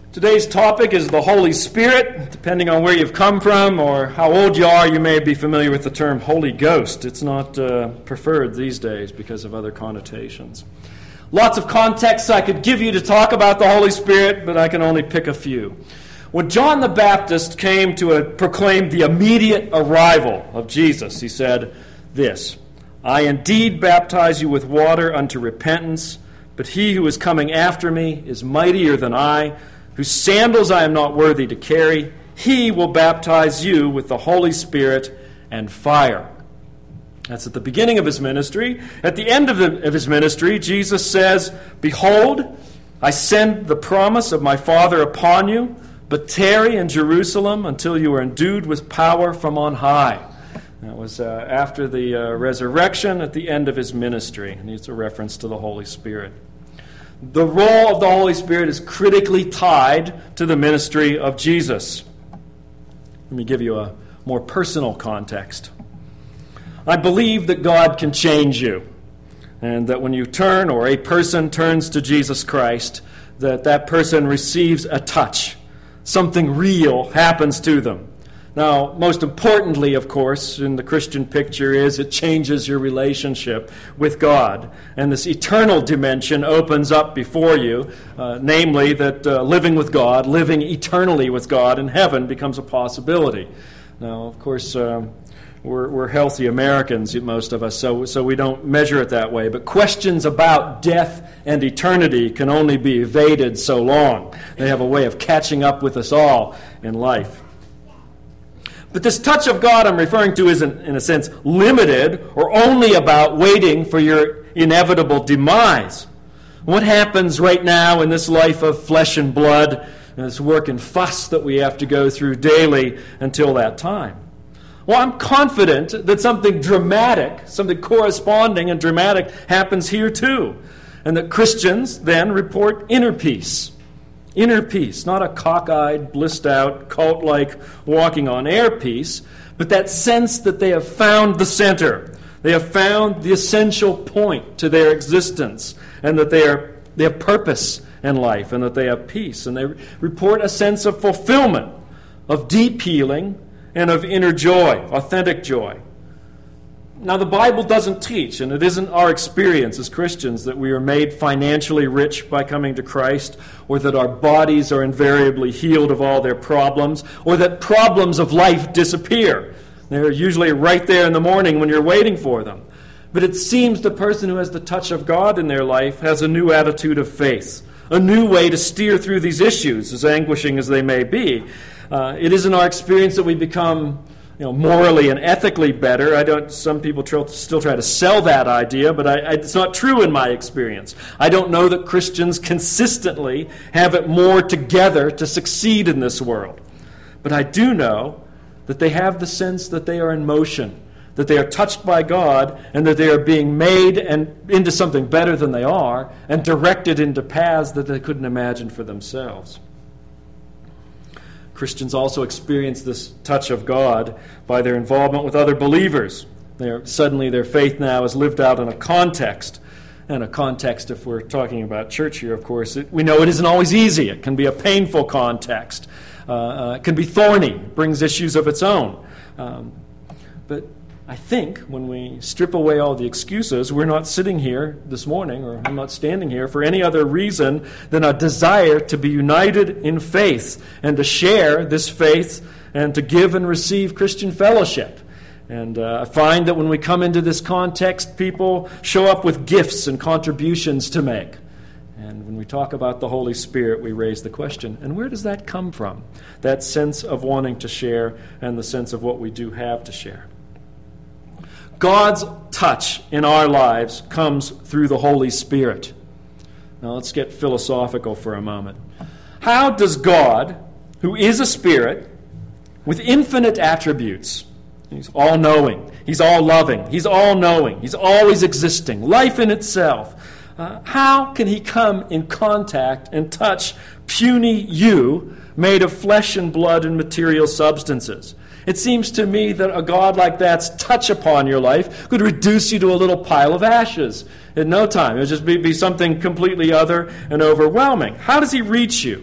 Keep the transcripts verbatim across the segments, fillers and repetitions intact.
Today's topic is the Holy Spirit. Depending on where you've come from or how old you are, you may be familiar with the term Holy Ghost. It's not uh, preferred these days because of other connotations. Lots of contexts I could give you to talk about the Holy Spirit, but I can only pick a few. When John the Baptist came to uh, proclaim the immediate arrival of Jesus, he said this, "I indeed baptize you with water unto repentance, but he who is coming after me is mightier than I, whose sandals I am not worthy to carry. He will baptize you with the Holy Spirit and fire." That's at the beginning of his ministry. At the end of, the, of his ministry, Jesus says, "Behold, I send the promise of my Father upon you, but tarry in Jerusalem until you are endued with power from on high." That was uh, after the uh, resurrection at the end of his ministry. And it's a reference to the Holy Spirit. The role of the Holy Spirit is critically tied to the ministry of Jesus. Let me give you a more personal context. I believe that God can change you, and that when you turn, or a person turns to Jesus Christ, that that person receives a touch. Something real happens to them. Now, most importantly, of course, in the Christian picture is it changes your relationship with God. And this eternal dimension opens up before you, uh, namely that uh, living with God, living eternally with God in heaven becomes a possibility. Now, of course, uh, we're, we're healthy Americans, most of us, so, so we don't measure it that way. But questions about death and eternity can only be evaded so long. They have a way of catching up with us all in life. But this touch of God I'm referring to isn't, in a sense, limited or only about waiting for your inevitable demise. What happens right now in this life of flesh and blood, and this work and fuss that we have to go through daily until that time? Well, I'm confident that something dramatic, something corresponding and dramatic happens here too, and that Christians then report inner peace. Inner peace, not a cockeyed, blissed-out, cult-like walking on air peace, but that sense that they have found the center. They have found the essential point to their existence, and that they are they have purpose in life, and that they have peace. And they report a sense of fulfillment, of deep healing, and of inner joy, authentic joy. Now, the Bible doesn't teach, and it isn't our experience as Christians, that we are made financially rich by coming to Christ, or that our bodies are invariably healed of all their problems, or that problems of life disappear. They're usually right there in the morning when you're waiting for them. But it seems the person who has the touch of God in their life has a new attitude of faith, a new way to steer through these issues, as anguishing as they may be. Uh, it isn't our experience that we become You know, morally and ethically better. I don't. Some people tr- still try to sell that idea, but I, I, it's not true in my experience. I don't know that Christians consistently have it more together to succeed in this world. But I do know that they have the sense that they are in motion, that they are touched by God, and that they are being made and into something better than they are, and directed into paths that they couldn't imagine for themselves. Christians also experience this touch of God by their involvement with other believers. They're, suddenly their faith now is lived out in a context. And a context, if we're talking about church here, of course, it, we know it isn't always easy. It can be a painful context. Uh, uh, it can be thorny, brings issues of its own. Um, but I think when we strip away all the excuses, we're not sitting here this morning, or I'm not standing here for any other reason than a desire to be united in faith and to share this faith and to give and receive Christian fellowship. And uh, I find that when we come into this context, people show up with gifts and contributions to make. And when we talk about the Holy Spirit, we raise the question, and where does that come from? That sense of wanting to share and the sense of what we do have to share. God's touch in our lives comes through the Holy Spirit. Now let's get philosophical for a moment. How does God, who is a spirit, with infinite attributes, he's all-knowing, he's all-loving, he's all-knowing, he's always existing, life in itself, uh, how can he come in contact and touch puny you made of flesh and blood and material substances? It seems to me that a God like that's touch upon your life could reduce you to a little pile of ashes in no time. It would just be, be something completely other and overwhelming. How does he reach you?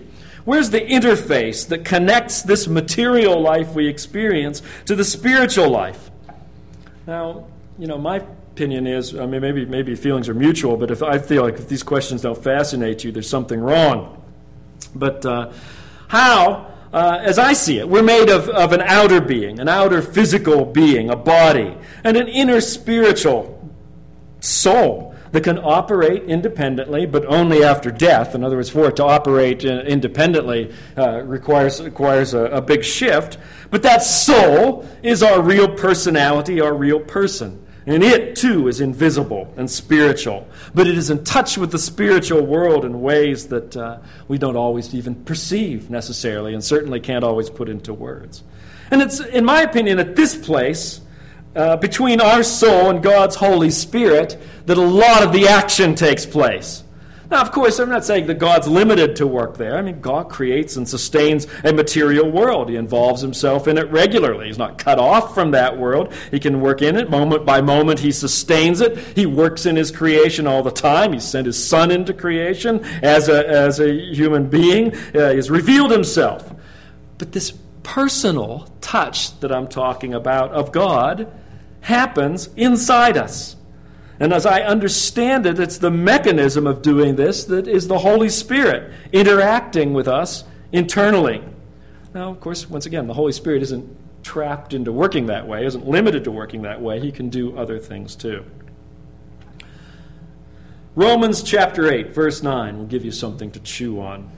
Where's the interface that connects this material life we experience to the spiritual life? Now, you know, my opinion is, I mean, maybe maybe feelings are mutual, but if I feel like if these questions don't fascinate you, there's something wrong. But uh, how, uh, as I see it, we're made of, of an outer being, an outer physical being, a body, and an inner spiritual soul that can operate independently, but only after death. In other words, for it to operate independently uh, requires requires a, a big shift. But that soul is our real personality, our real person. And it, too, is invisible and spiritual. But it is in touch with the spiritual world in ways that uh, we don't always even perceive necessarily, and certainly can't always put into words. And it's, in my opinion, at this place, uh, between our soul and God's Holy Spirit, that a lot of the action takes place. Now, of course, I'm not saying that God's limited to work there. I mean, God creates and sustains a material world. He involves himself in it regularly. He's not cut off from that world. He can work in it moment by moment. He sustains it. He works in his creation all the time. He sent his Son into creation as a, as a human being. Uh, he's revealed himself. But this personal touch that I'm talking about of God happens inside us. And as I understand it, it's the mechanism of doing this that is the Holy Spirit interacting with us internally. Now, of course, once again, the Holy Spirit isn't trapped into working that way, isn't limited to working that way. He can do other things too. Romans chapter eight, verse nine will give you something to chew on.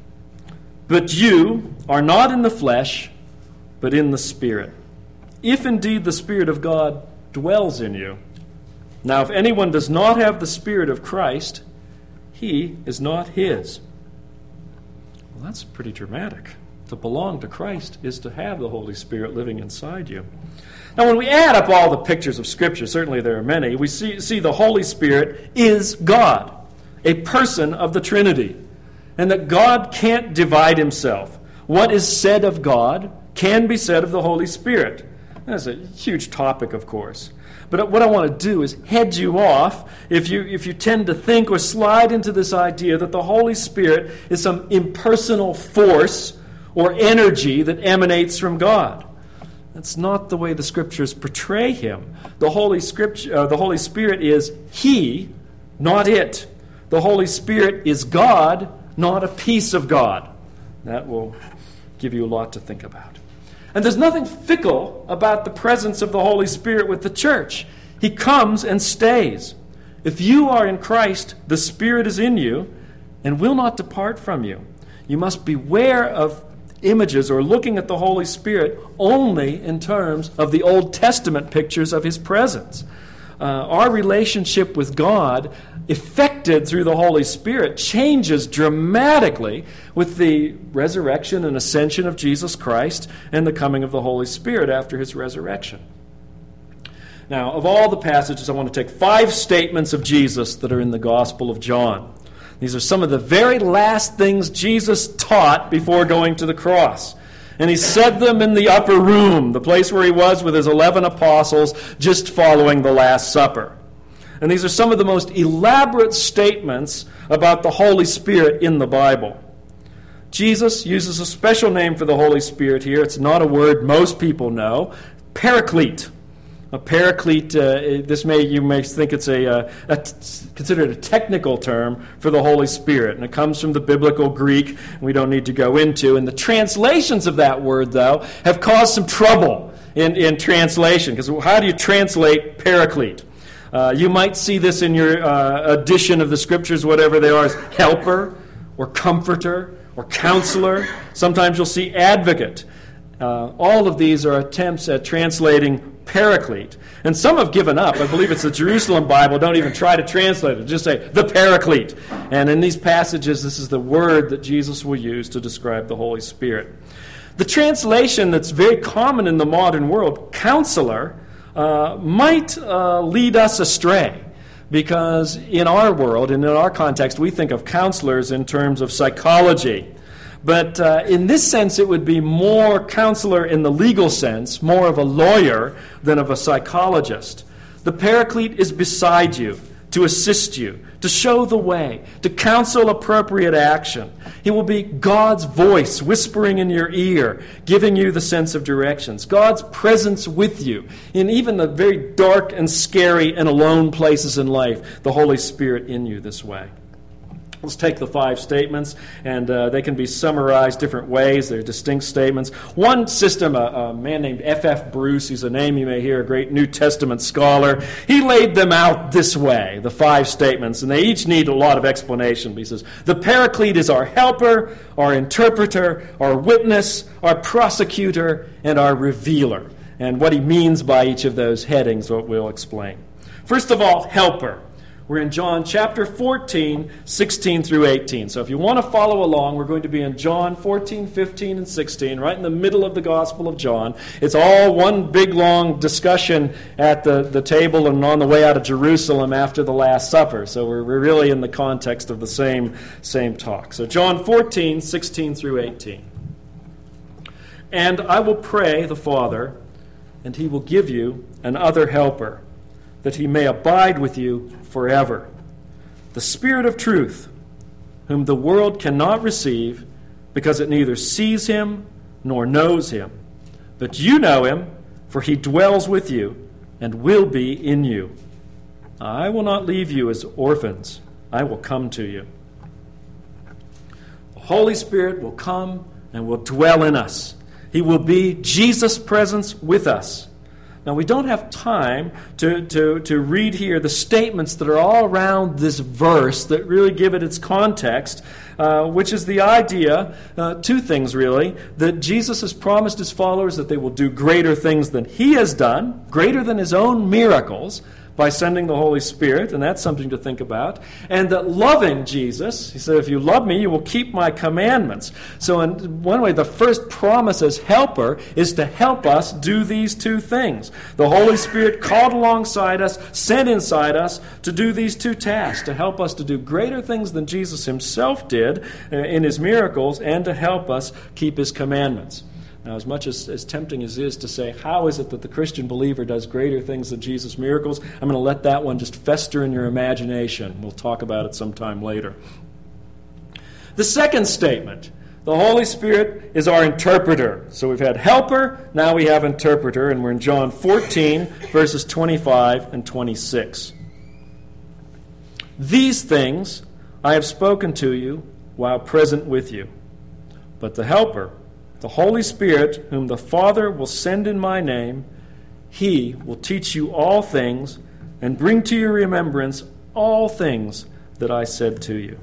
But you are not in the flesh, but in the Spirit, if indeed the Spirit of God dwells in you. Now, if anyone does not have the Spirit of Christ, he is not his. Well, that's pretty dramatic. To belong to Christ is to have the Holy Spirit living inside you. Now, when we add up all the pictures of Scripture, certainly there are many, we see, see the Holy Spirit is God, a person of the Trinity, and that God can't divide himself. What is said of God can be said of the Holy Spirit. That's a huge topic, of course. But what I want to do is head you off if you if you tend to think or slide into this idea that the Holy Spirit is some impersonal force or energy that emanates from God. That's not the way the Scriptures portray him. The Holy Scripture, uh, the Holy Spirit is he, not it. The Holy Spirit is God, not a piece of God. That will give you a lot to think about. And there's nothing fickle about the presence of the Holy Spirit with the church. He comes and stays. If you are in Christ, the Spirit is in you and will not depart from you. You must beware of images or looking at the Holy Spirit only in terms of the Old Testament pictures of his presence. Uh, our relationship with God, effected through the Holy Spirit, changes dramatically with the resurrection and ascension of Jesus Christ and the coming of the Holy Spirit after his resurrection. Now, of all the passages, I want to take five statements of Jesus that are in the Gospel of John. These are some of the very last things Jesus taught before going to the cross. And he said them in the upper room, the place where he was with his eleven apostles, just following the Last Supper. And these are some of the most elaborate statements about the Holy Spirit in the Bible. Jesus uses a special name for the Holy Spirit here. It's not a word most people know. Paraclete. A paraclete, uh, this may you may think it's a, uh, a t- considered a technical term for the Holy Spirit, and it comes from the biblical Greek, we don't need to go into. And the translations of that word, though, have caused some trouble in, in translation, because how do you translate paraclete? Uh, you might see this in your uh, edition of the Scriptures, whatever they are, as helper, or comforter, or counselor. Sometimes you'll see advocate. Uh, all of these are attempts at translating paraclete. And some have given up. I believe it's the Jerusalem Bible. Don't even try to translate it. Just say, the paraclete. And in these passages, this is the word that Jesus will use to describe the Holy Spirit. The translation that's very common in the modern world, counselor, uh, might uh, lead us astray. Because in our world, and in our context, we think of counselors in terms of psychology. But uh, in this sense, it would be more counselor in the legal sense, more of a lawyer than of a psychologist. The paraclete is beside you, to assist you, to show the way, to counsel appropriate action. He will be God's voice whispering in your ear, giving you the sense of directions. God's presence with you in even the very dark and scary and alone places in life. The Holy Spirit in you this way. Let's take the five statements, and uh, they can be summarized different ways. They're distinct statements. One system, a, a man named F F Bruce, who's a name you may hear, a great New Testament scholar, he laid them out this way, the five statements, and they each need a lot of explanation. He says, the Paraclete is our helper, our interpreter, our witness, our prosecutor, and our revealer. And what he means by each of those headings, what we'll explain. First of all, helper. We're in John chapter fourteen, sixteen through eighteen. So if you want to follow along, we're going to be in John fourteen, fifteen, and sixteen, right in the middle of the Gospel of John. It's all one big, long discussion at the, the table and on the way out of Jerusalem after the Last Supper. So we're, we're really in the context of the same, same talk. So John fourteen, sixteen through eighteen. And I will pray the Father, and he will give you another helper, that he may abide with you forever. The Spirit of truth, whom the world cannot receive, because it neither sees him nor knows him. But you know him, for he dwells with you and will be in you. I will not leave you as orphans. I will come to you. The Holy Spirit will come and will dwell in us. He will be Jesus' presence with us. Now, we don't have time to, to, to read here the statements that are all around this verse that really give it its context, uh, which is the idea, uh, two things really, that Jesus has promised his followers that they will do greater things than he has done, greater than his own miracles, by sending the Holy Spirit, and that's something to think about. And that loving Jesus, he said, if you love me, you will keep my commandments. So in one way, the first promise as helper is to help us do these two things. The Holy Spirit called alongside us, sent inside us to do these two tasks, to help us to do greater things than Jesus himself did in his miracles, and to help us keep his commandments. Now, as much as, as tempting as it is to say, how is it that the Christian believer does greater things than Jesus' miracles, I'm going to let that one just fester in your imagination. We'll talk about it sometime later. The second statement, the Holy Spirit is our interpreter. So we've had helper, now we have interpreter, and we're in John fourteen, verses twenty-five and twenty-six. These things I have spoken to you while present with you, but the helper, the Holy Spirit, whom the Father will send in my name, he will teach you all things and bring to your remembrance all things that I said to you.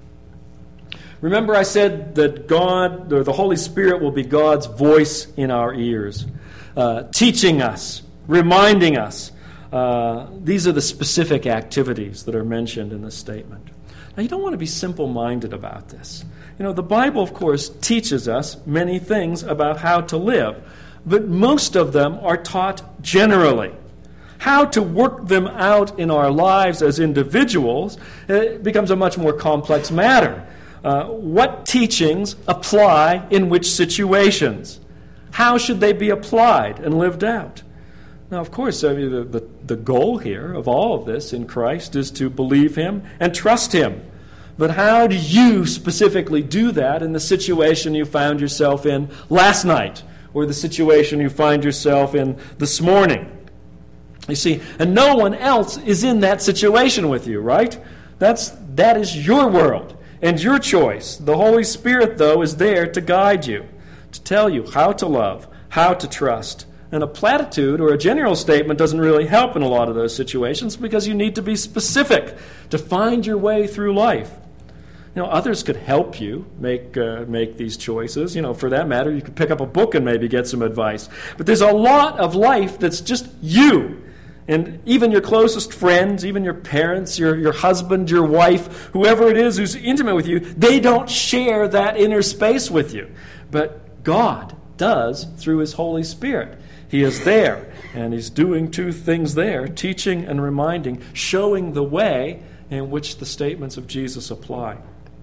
Remember, I said that God, or the Holy Spirit, will be God's voice in our ears, uh, teaching us, reminding us. Uh, these are the specific activities that are mentioned in this statement. Now, you don't want to be simple-minded about this. You know, the Bible, of course, teaches us many things about how to live, but most of them are taught generally. How to work them out in our lives as individuals it becomes a much more complex matter. Uh, what teachings apply in which situations? How should they be applied and lived out? Now, of course, I mean, the, the, the goal here of all of this in Christ is to believe him and trust him. But how do you specifically do that in the situation you found yourself in last night, or the situation you find yourself in this morning? You see, and no one else is in that situation with you, right? That's, that is your world and your choice. The Holy Spirit, though, is there to guide you, to tell you how to love, how to trust. And a platitude or a general statement doesn't really help in a lot of those situations, because you need to be specific to find your way through life. You know, others could help you make uh, make these choices. You know, for that matter, you could pick up a book and maybe get some advice. But there's a lot of life that's just you. And even your closest friends, even your parents, your, your husband, your wife, whoever it is who's intimate with you, they don't share that inner space with you. But God does through his Holy Spirit. He is there, and he's doing two things there, teaching and reminding, showing the way in which the statements of Jesus apply.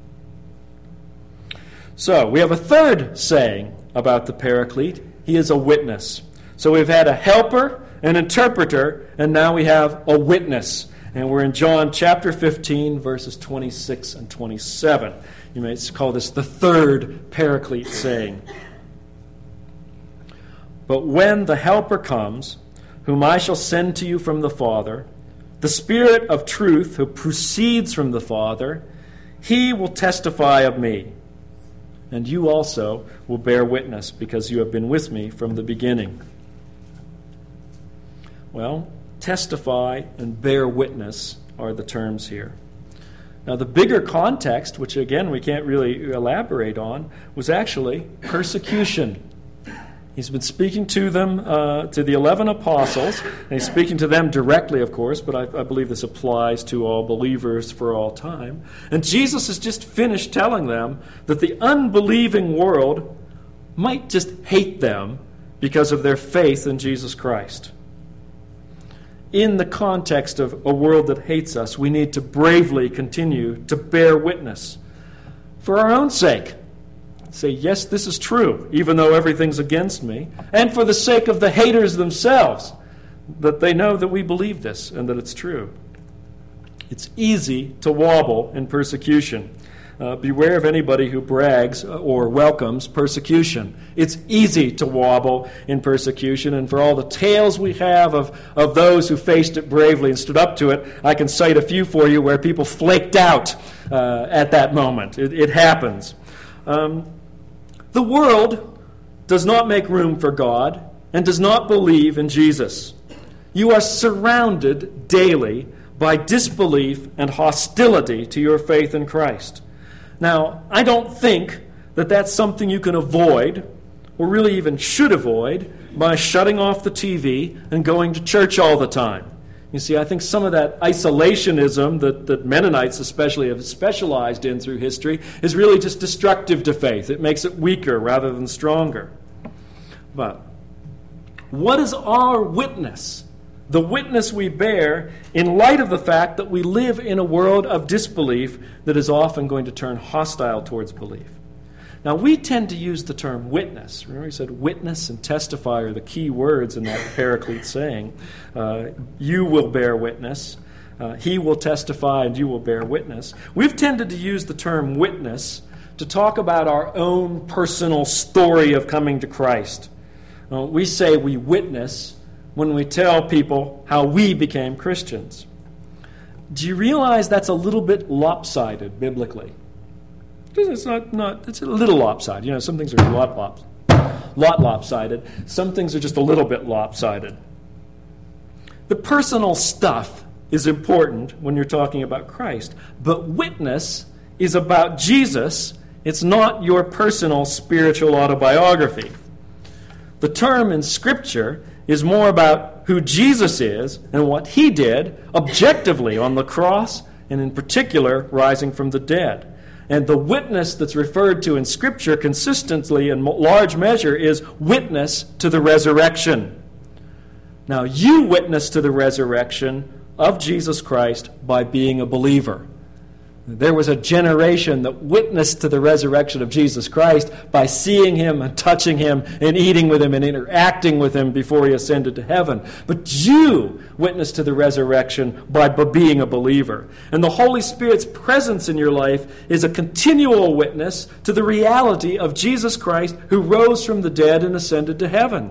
So, we have a third saying about the Paraclete. He is a witness. So we've had a helper, an interpreter, and now we have a witness. And we're in John chapter fifteen, verses twenty-six and twenty-seven. You may call this the third Paraclete saying. But when the Helper comes, whom I shall send to you from the Father, the Spirit of truth who proceeds from the Father, he will testify of me. And you also will bear witness, because you have been with me from the beginning. Well, testify and bear witness are the terms here. Now, the bigger context, which again we can't really elaborate on, was actually persecution. He's been speaking to them, uh, to the eleven apostles, and he's speaking to them directly, of course, but I, I believe this applies to all believers for all time. And Jesus has just finished telling them that the unbelieving world might just hate them because of their faith in Jesus Christ. In the context of a world that hates us, we need to bravely continue to bear witness for our own sake. Say, yes, this is true, even though everything's against me, and for the sake of the haters themselves, that they know that we believe this and that it's true. It's easy to wobble in persecution. Uh, beware of anybody who brags or welcomes persecution. It's easy to wobble in persecution, and for all the tales we have of, of those who faced it bravely and stood up to it, I can cite a few for you where people flaked out uh, at that moment. It, it happens. Um, the world does not make room for God and does not believe in Jesus. You are surrounded daily by disbelief and hostility to your faith in Christ. Now, I don't think that that's something you can avoid, or really even should avoid, by shutting off the T V and going to church all the time. You see, I think some of that isolationism that, that Mennonites especially have specialized in through history is really just destructive to faith. It makes it weaker rather than stronger. But what is our witness? The witness we bear in light of the fact that we live in a world of disbelief that is often going to turn hostile towards belief. Now, we tend to use the term witness. Remember, he said witness and testify are the key words in that Paraclete saying. Uh, you will bear witness. Uh, he will testify and you will bear witness. We've tended to use the term witness to talk about our own personal story of coming to Christ. Uh, we say we witness when we tell people how we became Christians. Do you realize that's a little bit lopsided biblically? It's not, not it's a little lopsided. You know, some things are a lot, lop, lot lopsided. Some things are just a little bit lopsided. The personal stuff is important when you're talking about Christ, but witness is about Jesus. It's not your personal spiritual autobiography. The term in Scripture is more about who Jesus is and what he did objectively on the cross, and in particular, rising from the dead. And the witness that's referred to in Scripture consistently in large measure is witness to the resurrection. Now, you witness to the resurrection of Jesus Christ by being a believer. There was a generation that witnessed to the resurrection of Jesus Christ by seeing him and touching him and eating with him and interacting with him before he ascended to heaven. But you witness to the resurrection by being a believer. And the Holy Spirit's presence in your life is a continual witness to the reality of Jesus Christ who rose from the dead and ascended to heaven.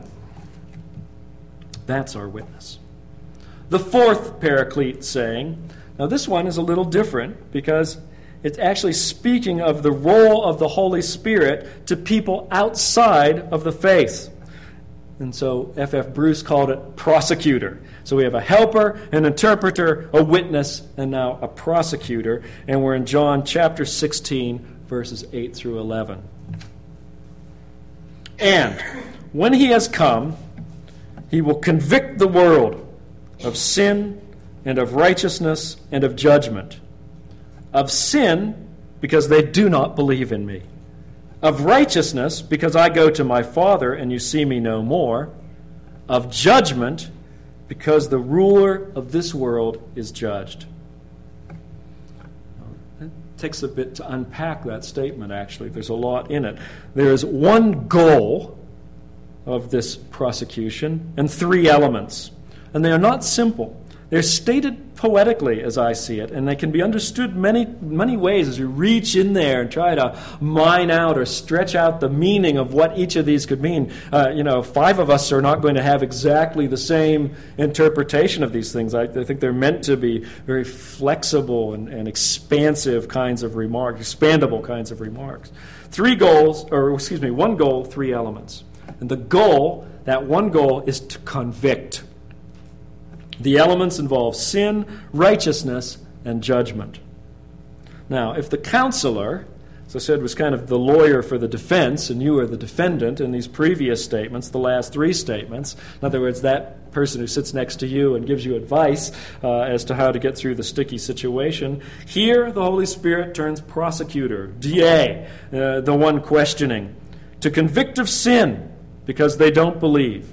That's our witness. The fourth Paraclete saying, now this one is a little different because it's actually speaking of the role of the Holy Spirit to people outside of the faith. And so F F Bruce called it prosecutor. So we have a helper, an interpreter, a witness, and now a prosecutor. And we're in John chapter sixteen, verses eight through eleven. And when he has come, he will convict the world of sin and of righteousness and of judgment. Of sin, because they do not believe in me. Of righteousness, because I go to my Father and you see me no more. Of judgment, because the ruler of this world is judged. It takes a bit to unpack that statement, actually. There's a lot in it. There is one goal of this prosecution and three elements. And they are not simple. They're stated poetically, as I see it, and they can be understood many, many ways as you reach in there and try to mine out or stretch out the meaning of what each of these could mean. Uh, you know, five of us are not going to have exactly the same interpretation of these things. I, I think they're meant to be very flexible and, and expansive kinds of remarks, expandable kinds of remarks. Three goals, or excuse me, one goal, three elements. And the goal, that one goal, is to convict. The elements involve sin, righteousness, and judgment. Now, if the counselor, as I said, was kind of the lawyer for the defense, and you are the defendant in these previous statements, the last three statements, in other words, that person who sits next to you and gives you advice uh, as to how to get through the sticky situation, here the Holy Spirit turns prosecutor, D A, uh, the one questioning, to convict of sin because they don't believe.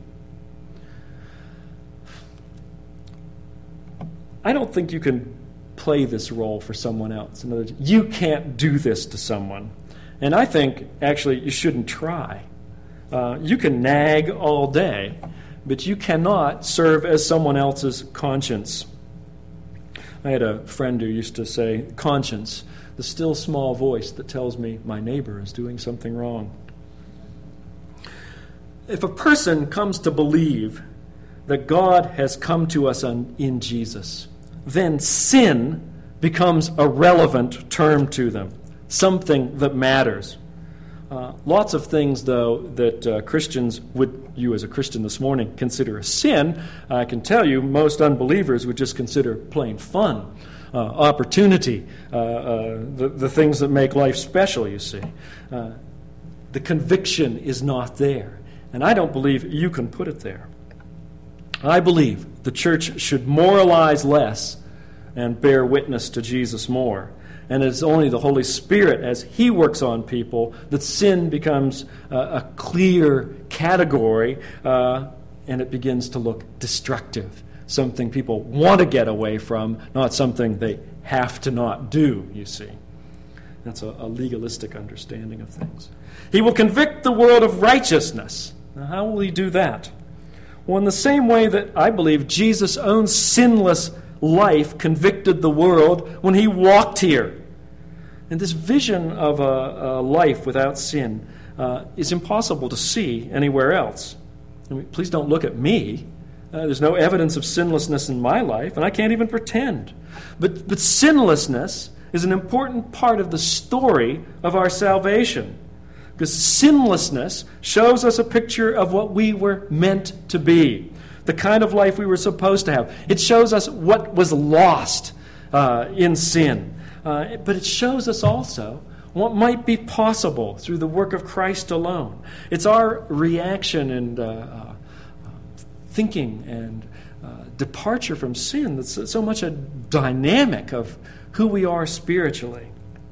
I don't think you can play this role for someone else. In other words, you can't do this to someone. And I think, actually, you shouldn't try. Uh, you can nag all day, but you cannot serve as someone else's conscience. I had a friend who used to say, conscience, the still small voice that tells me my neighbor is doing something wrong. If a person comes to believe that God has come to us on, in Jesus, then sin becomes a relevant term to them, something that matters. Uh, lots of things, though, that uh, Christians would, you as a Christian this morning, consider a sin, I can tell you most unbelievers would just consider plain fun, uh, opportunity, uh, uh, the, the things that make life special, you see. Uh, the conviction is not there, and I don't believe you can put it there. I believe the church should moralize less and bear witness to Jesus more. And it's only the Holy Spirit, as He works on people, that sin becomes uh, a clear category uh, and it begins to look destructive. Something people want to get away from, not something they have to not do, you see. That's a, a legalistic understanding of things. He will convict the world of righteousness. Now, how will He do that? Well, in the same way that I believe Jesus' own sinless life convicted the world when He walked here. And this vision of a, a life without sin uh, is impossible to see anywhere else. I mean, please don't look at me. Uh, there's no evidence of sinlessness in my life, and I can't even pretend. But, but sinlessness is an important part of the story of our salvation. Because sinlessness shows us a picture of what we were meant to be, the kind of life we were supposed to have. It shows us what was lost uh, in sin. Uh, but it shows us also what might be possible through the work of Christ alone. It's our reaction and uh, uh, thinking and uh, departure from sin that's so much a dynamic of who we are spiritually.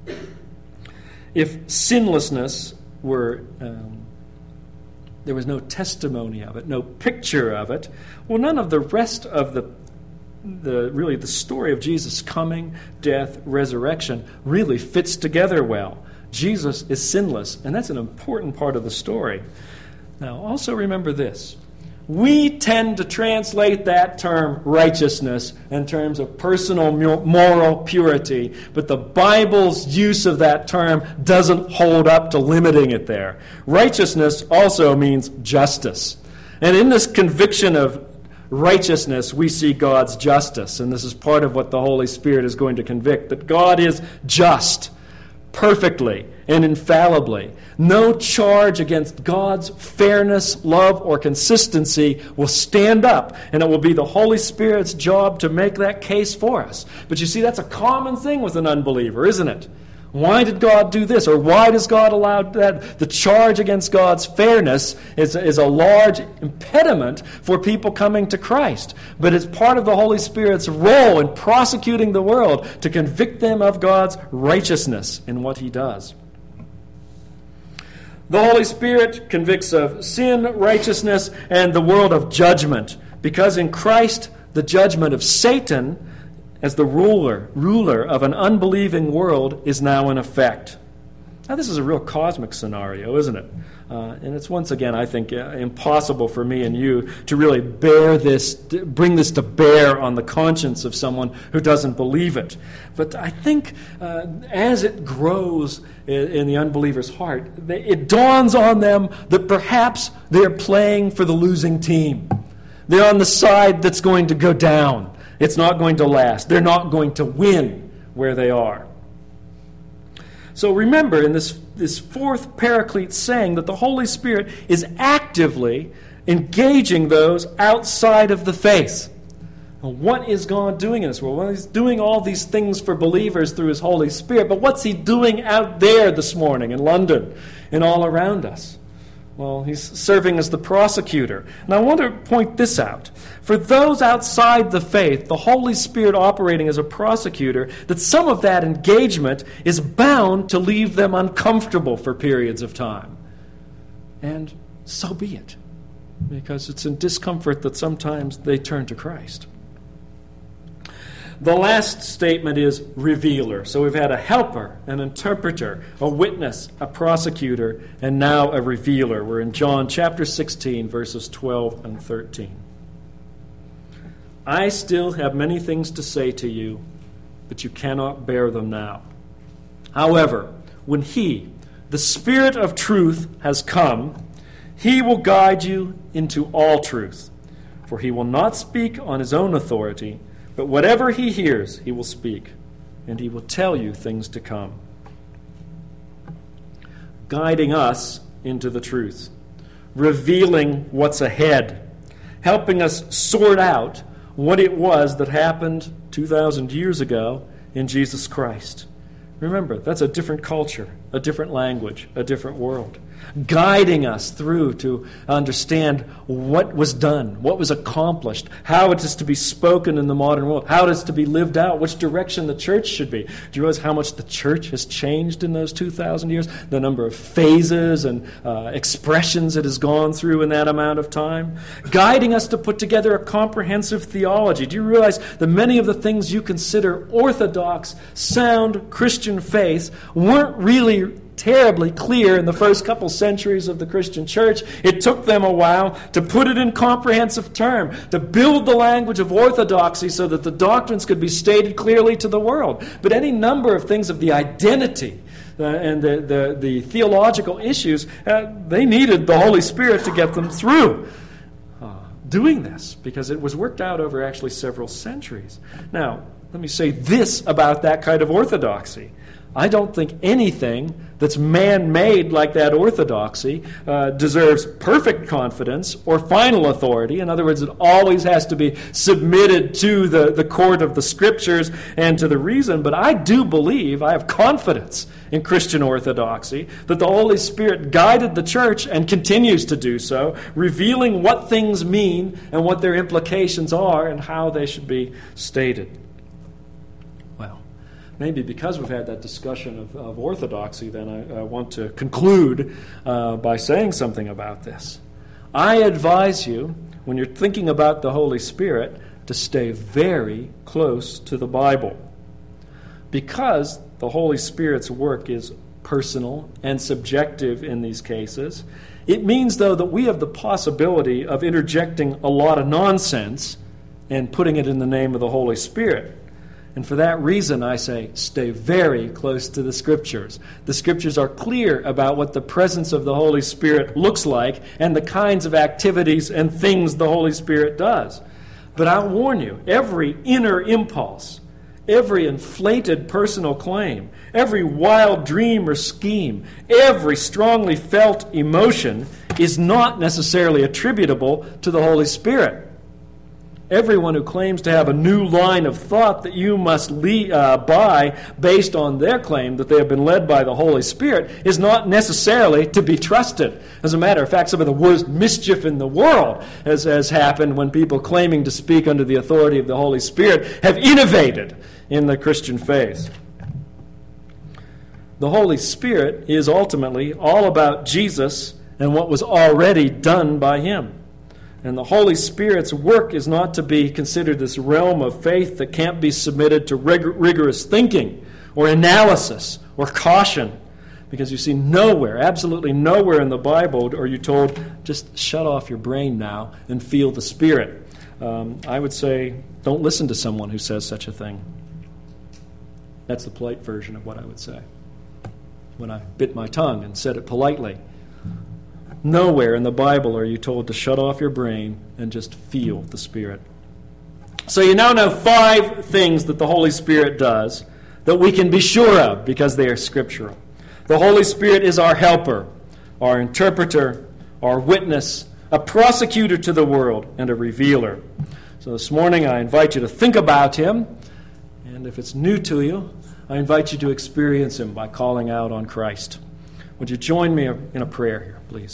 If sinlessness were, um, there was no testimony of it, no picture of it, well, none of the rest of the, the really the story of Jesus' coming, death, resurrection really fits together well. Jesus is sinless, and that's an important part of the story. Now, also remember this. We tend to translate that term righteousness in terms of personal moral purity, but the Bible's use of that term doesn't hold up to limiting it there. Righteousness also means justice. And in this conviction of righteousness, we see God's justice, and this is part of what the Holy Spirit is going to convict, that God is just, perfectly and infallibly. No charge against God's fairness, love, or consistency will stand up, and it will be the Holy Spirit's job to make that case for us. But you see, that's a common thing with an unbeliever, isn't it? Why did God do this? Or why does God allow that? The charge against God's fairness is, is a large impediment for people coming to Christ. But it's part of the Holy Spirit's role in prosecuting the world to convict them of God's righteousness in what He does. The Holy Spirit convicts of sin, righteousness, and the world of judgment. Because in Christ, the judgment of Satan as the ruler, ruler of an unbelieving world is now in effect. Now, this is a real cosmic scenario, isn't it? Uh, and it's once again, I think, uh, impossible for me and you to really bear this, bring this to bear on the conscience of someone who doesn't believe it. But I think uh, as it grows in, in the unbeliever's heart, they, it dawns on them that perhaps they're playing for the losing team. They're on the side that's going to go down. It's not going to last. They're not going to win where they are. So remember, in this, this fourth Paraclete saying that the Holy Spirit is actively engaging those outside of the faith. Well, what is God doing in this world? Well, He's doing all these things for believers through His Holy Spirit, but what's He doing out there this morning in London and all around us? Well, He's serving as the prosecutor. And I want to point this out. For those outside the faith, the Holy Spirit operating as a prosecutor, that some of that engagement is bound to leave them uncomfortable for periods of time. And so be it. Because it's in discomfort that sometimes they turn to Christ. The last statement is revealer. So we've had a helper, an interpreter, a witness, a prosecutor, and now a revealer. We're in John chapter sixteen, verses twelve and thirteen. I still have many things to say to you, but you cannot bear them now. However, when He, the Spirit of truth, has come, He will guide you into all truth. For He will not speak on His own authority, but whatever He hears, He will speak, and He will tell you things to come. Guiding us into the truth, revealing what's ahead, helping us sort out what it was that happened two thousand years ago in Jesus Christ. Remember, that's a different culture, a different language, a different world. Guiding us through to understand what was done, what was accomplished, how it is to be spoken in the modern world, how it is to be lived out, which direction the church should be. Do you realize how much the church has changed in those two thousand years? The number of phases and uh, expressions it has gone through in that amount of time. Guiding us to put together a comprehensive theology. Do you realize that many of the things you consider orthodox, sound Christian faith weren't really terribly clear in the first couple centuries of the Christian church? It took them a while to put it in comprehensive term, to build the language of orthodoxy so that the doctrines could be stated clearly to the world. But any number of things of the identity uh, and the, the, the theological issues, uh, they needed the Holy Spirit to get them through uh, doing this, because it was worked out over actually several centuries. Now, let me say this about that kind of orthodoxy. I don't think anything that's man-made like that orthodoxy uh, deserves perfect confidence or final authority. In other words, it always has to be submitted to the, the court of the Scriptures and to the reason. But I do believe, I have confidence in Christian orthodoxy, that the Holy Spirit guided the church and continues to do so, revealing what things mean and what their implications are and how they should be stated. Maybe because we've had that discussion of, of orthodoxy, then I, I want to conclude uh, by saying something about this. I advise you, when you're thinking about the Holy Spirit, to stay very close to the Bible. Because the Holy Spirit's work is personal and subjective in these cases, it means, though, that we have the possibility of interjecting a lot of nonsense and putting it in the name of the Holy Spirit. And for that reason, I say, stay very close to the Scriptures. The Scriptures are clear about what the presence of the Holy Spirit looks like and the kinds of activities and things the Holy Spirit does. But I'll warn you, every inner impulse, every inflated personal claim, every wild dream or scheme, every strongly felt emotion is not necessarily attributable to the Holy Spirit. Everyone who claims to have a new line of thought that you must lead, uh, buy based on their claim that they have been led by the Holy Spirit is not necessarily to be trusted. As a matter of fact, some of the worst mischief in the world has, has happened when people claiming to speak under the authority of the Holy Spirit have innovated in the Christian faith. The Holy Spirit is ultimately all about Jesus and what was already done by Him. And the Holy Spirit's work is not to be considered this realm of faith that can't be submitted to rig- rigorous thinking or analysis or caution, Because you see, nowhere, absolutely nowhere in the Bible are you told, just shut off your brain now and feel the Spirit. Um, I would say, don't listen to someone who says such a thing. That's the polite version of what I would say when I bit my tongue and said it politely. Nowhere in the Bible are you told to shut off your brain and just feel the Spirit. So you now know five things that the Holy Spirit does that we can be sure of because they are scriptural. The Holy Spirit is our helper, our interpreter, our witness, a prosecutor to the world, and a revealer. So this morning I invite you to think about him, and if it's new to you, I invite you to experience him by calling out on Christ. Would you join me in a prayer here, please?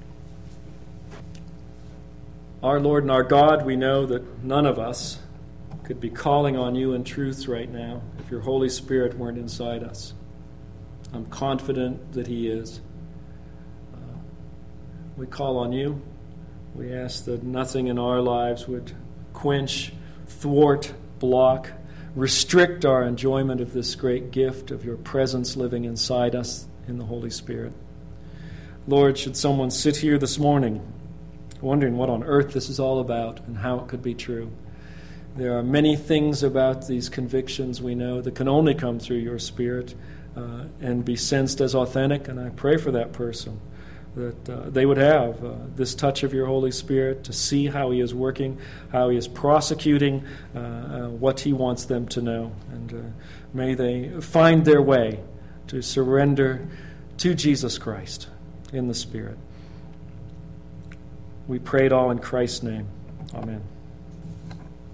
Our Lord and our God, we know that none of us could be calling on you in truth right now if your Holy Spirit weren't inside us. I'm confident that he is. Uh, we call on you. We ask that nothing in our lives would quench, thwart, block, restrict our enjoyment of this great gift of your presence living inside us in the Holy Spirit. Lord, should someone sit here this morning wondering what on earth this is all about and how it could be true, there are many things about these convictions we know that can only come through your Spirit uh, and be sensed as authentic, and I pray for that person that uh, they would have uh, this touch of your Holy Spirit to see how he is working, how he is prosecuting uh, uh, what he wants them to know. And uh, may they find their way to surrender to Jesus Christ in the Spirit. We pray it all in Christ's name. Amen.